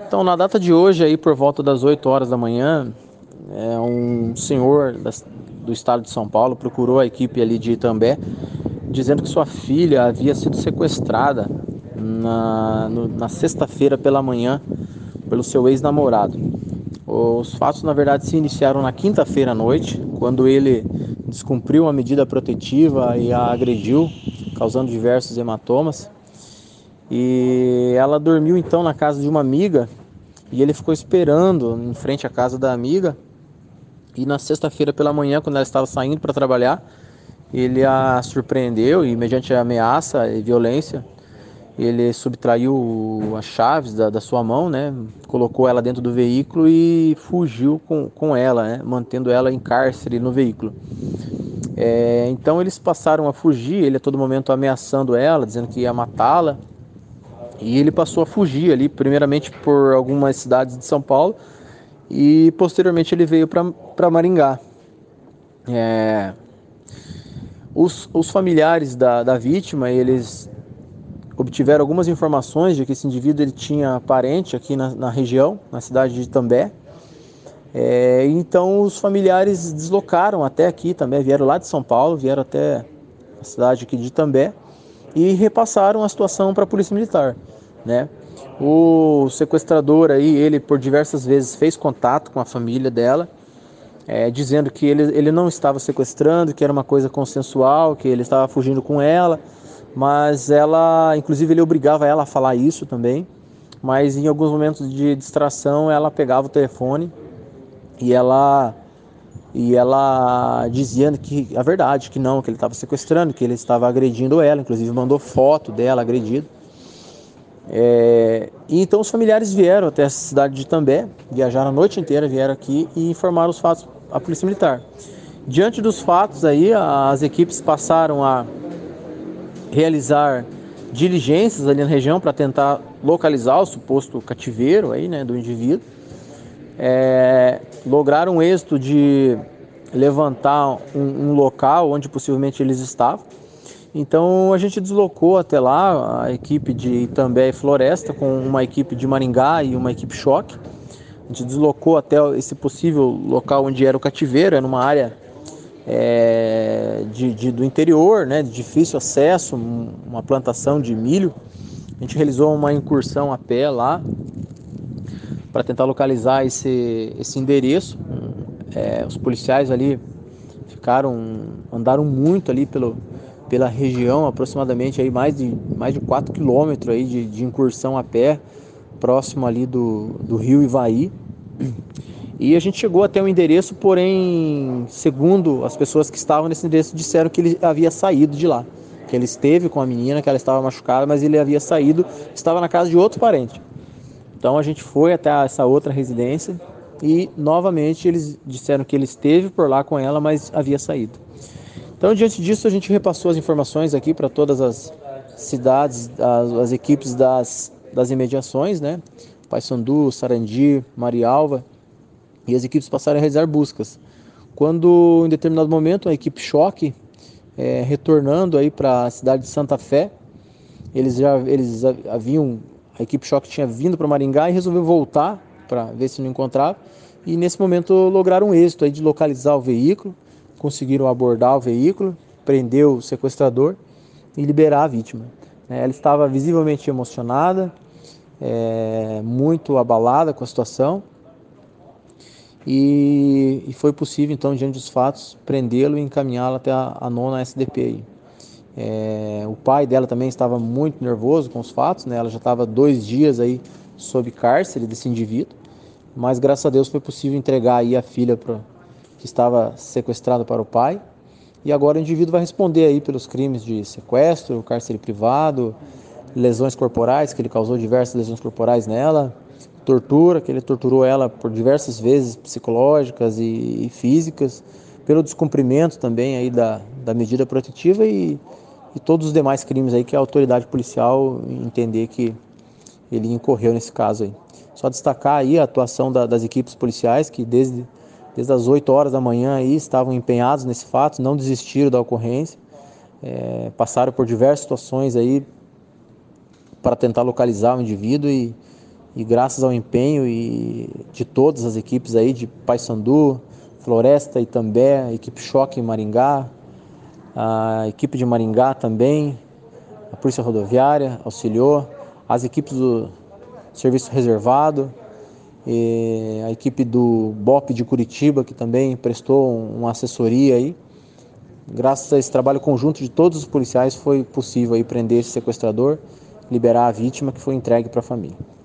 Então, na data de hoje, aí por volta das 8 horas da manhã, um senhor do estado de São Paulo procurou a equipe ali de Itambé, dizendo que sua filha havia sido sequestrada na sexta-feira pela manhã pelo seu ex-namorado. Os fatos, na verdade, se iniciaram na quinta-feira à noite, quando ele descumpriu uma medida protetiva e a agrediu, causando diversos hematomas. E ela dormiu então na casa de uma amiga e ele ficou esperando em frente à casa da amiga. E na sexta-feira pela manhã, quando ela estava saindo para trabalhar, ele a surpreendeu e, mediante ameaça e violência, ele subtraiu as chaves da sua mão, né? Colocou ela dentro do veículo e fugiu com ela, né? Mantendo ela em cárcere no veículo. Então eles passaram a fugir, ele a todo momento ameaçando ela, dizendo que ia matá-la. E ele passou a fugir ali, primeiramente por algumas cidades de São Paulo e posteriormente ele veio para Maringá. Os familiares da vítima, eles obtiveram algumas informações de que esse indivíduo ele tinha parente aqui na região, na cidade de Itambé. Então os familiares deslocaram até aqui também, vieram lá de São Paulo, vieram até a cidade aqui de Itambé e repassaram a situação para a Polícia Militar, né? O sequestrador aí, ele por diversas vezes fez contato com a família dela, dizendo que ele não estava sequestrando, que era uma coisa consensual, que ele estava fugindo com ela, mas ela, inclusive ele obrigava ela a falar isso também, mas em alguns momentos de distração ela pegava o telefone e ela dizia que a verdade, que não, que ele estava sequestrando, que ele estava agredindo ela, inclusive mandou foto dela agredida. E então os familiares vieram até a cidade de Itambé, viajaram a noite inteira, vieram aqui e informaram os fatos à Polícia Militar. Diante dos fatos aí, as equipes passaram a realizar diligências ali na região para tentar localizar o suposto cativeiro aí, né, do indivíduo. Lograram o êxito de levantar um local onde possivelmente eles estavam. Então a gente deslocou até lá a equipe de Itambé e Floresta com uma equipe de Maringá e uma equipe choque. A gente deslocou até esse possível local onde era o cativeiro, era numa área do interior, né, de difícil acesso, uma plantação de milho. A gente realizou uma incursão a pé lá para tentar localizar esse endereço. Os policiais ali andaram muito ali pela região, aproximadamente aí mais de 4 quilômetros aí de incursão a pé, próximo ali do rio Ivaí. E a gente chegou até o endereço, porém, segundo as pessoas que estavam nesse endereço, disseram que ele havia saído de lá. Que ele esteve com a menina, que ela estava machucada, mas ele havia saído, estava na casa de outro parente. Então a gente foi até essa outra residência e novamente eles disseram que ele esteve por lá com ela, mas havia saído. Então, diante disso, a gente repassou as informações aqui para todas as cidades, as equipes das imediações, né? Paissandu, Sarandi, Marialva, e as equipes passaram a realizar buscas. Quando, em determinado momento, a equipe choque, retornando aí para a cidade de Santa Fé, a equipe choque tinha vindo para Maringá e resolveu voltar para ver se não encontrava. E nesse momento lograram êxito aí de localizar o veículo, conseguiram abordar o veículo, prender o sequestrador e liberar a vítima. Ela estava visivelmente emocionada, muito abalada com a situação, e foi possível então, diante dos fatos, prendê-lo e encaminhá-lo até a nona SDP. O pai dela também estava muito nervoso com os fatos, né? Ela já estava 2 dias aí sob cárcere desse indivíduo, mas graças a Deus foi possível entregar aí a filha que estava sequestrada para o pai. E agora o indivíduo vai responder aí pelos crimes de sequestro, cárcere privado, lesões corporais, que ele causou diversas lesões corporais nela, tortura, que ele torturou ela por diversas vezes, psicológicas e físicas, pelo descumprimento também aí da medida protetiva e todos os demais crimes aí que a autoridade policial entender que ele incorreu nesse caso aí. Só destacar aí a atuação das equipes policiais que desde as 8 horas da manhã aí estavam empenhados nesse fato, não desistiram da ocorrência, passaram por diversas situações aí para tentar localizar o indivíduo e E graças ao empenho de todas as equipes aí, de Paysandu, Floresta, Itambé, a equipe Choque em Maringá, a equipe de Maringá também, a Polícia Rodoviária auxiliou, as equipes do Serviço Reservado, e a equipe do BOP de Curitiba, que também prestou uma assessoria aí. Graças a esse trabalho conjunto de todos os policiais foi possível aí prender esse sequestrador, liberar a vítima, que foi entregue para a família.